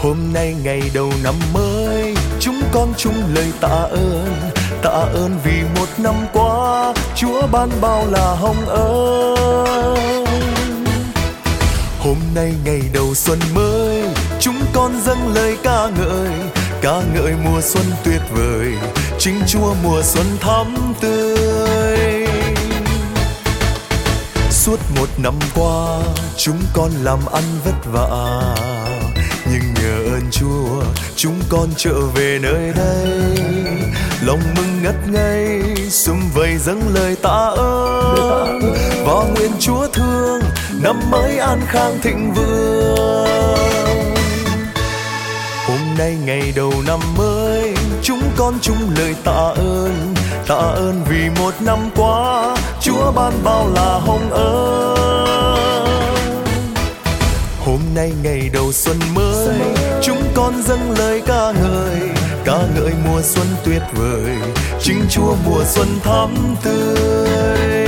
Hôm nay ngày đầu năm mới, chúng con chung lời tạ ơn vì một năm qua Chúa ban bao là hồng ơn. Hôm nay ngày đầu xuân mới, chúng con dâng lời ca ngợi mùa xuân tuyệt vời, chính Chúa mùa xuân thắm tươi. Suốt một năm qua, chúng con làm ăn vất vả, nhưng nhờ ơn Chúa, chúng con trở về nơi đây. Lòng mừng ngất ngây, sum vầy dâng lời tạ ơn, và nguyện Chúa thương năm mới an khang thịnh vượng. Hôm nay ngày đầu năm mới, chúng con chung lời tạ ơn vì một năm qua Chúa ban bao là hồng ơn. Hôm nay ngày đầu xuân mới, chúng con dâng lời ca ngợi mùa xuân tuyệt vời, chính Chúa mùa xuân thắm tươi.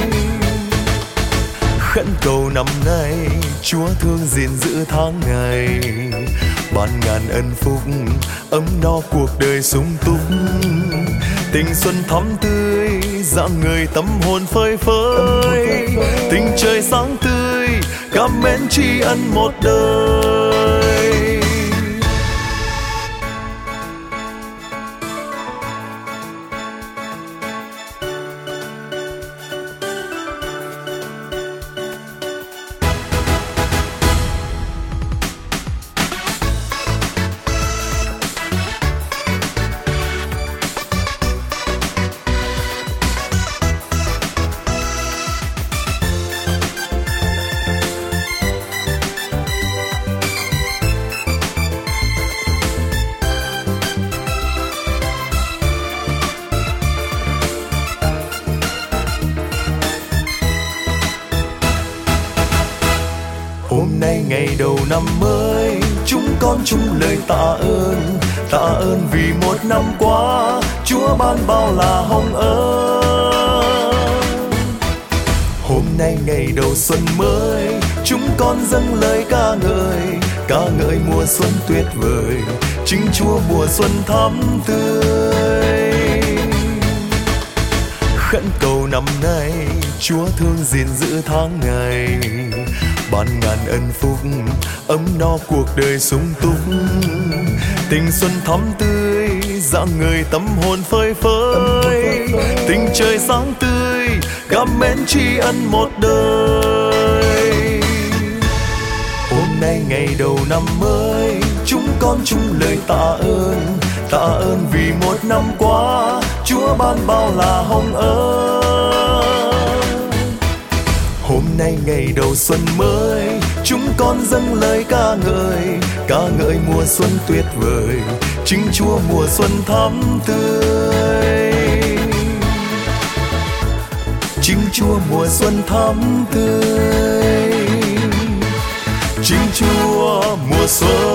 Khẩn cầu năm nay Chúa thương gìn giữ tháng ngày, ban ngàn ân phúc ấm no cuộc đời sung túc. Tình xuân thắm tươi rạng người tâm hồn phơi phới, tình trời sáng tươi cảm mến tri ân một đời. Hôm nay ngày đầu năm mới, chúng con chung lời tạ ơn vì một năm qua Chúa ban bao là hồng ơn. Hôm nay ngày đầu xuân mới, chúng con dâng lời ca ngợi mùa xuân tuyệt vời, chính Chúa mùa xuân thắm tươi. Khẩn cầu năm nay Chúa thương gìn giữ tháng ngày, ban ngàn ân phúc ấm no cuộc đời sung túc. Tình xuân thắm tươi rạng người tâm hồn phơi phới, tình trời sáng tươi cảm mến tri ân một đời. Hôm nay ngày đầu năm mới, chúng con chung lời tạ ơn vì một năm qua Chúa ban bao là hồng ơn. Hôm nay ngày đầu xuân mới, chúng con dâng lời ca ngợi mùa xuân tuyệt vời, chính Chúa mùa xuân thắm tươi, chính Chúa mùa xuân thắm tươi, chính Chúa mùa xuân